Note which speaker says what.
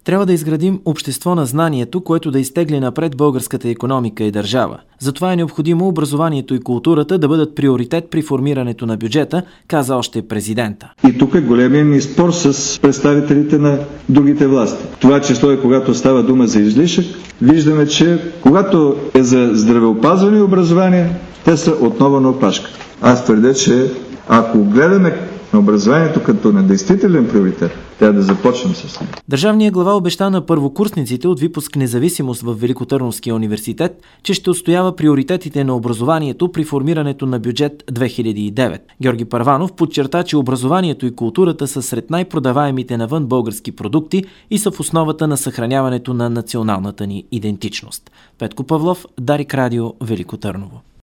Speaker 1: Трябва да изградим общество на знанието, което да изтегли напред българската икономика и държава. Затова е необходимо образованието и културата да бъдат приоритет при формирането на бюджета, каза още президента.
Speaker 2: И тук е големия ми спор с представителите на другите власти. Това число е когато става дума за излишък. Виждаме, че когато е за здравеопазване и образование, те са отново на опашка. Аз твърдя, че ако гледаме на образованието като на действителен приоритет, трябва да започнем с него.
Speaker 1: Държавният глава обеща на първокурсниците от випуск Независимост в Великотърновския университет, че ще отстоява приоритетите на образованието при формирането на бюджет 2009. Георги Първанов подчерта, че образованието и културата са сред най-продаваемите навън български продукти и са в основата на съхраняването на националната ни идентичност. Петко Павлов, Дарик Радио, Велико Търново.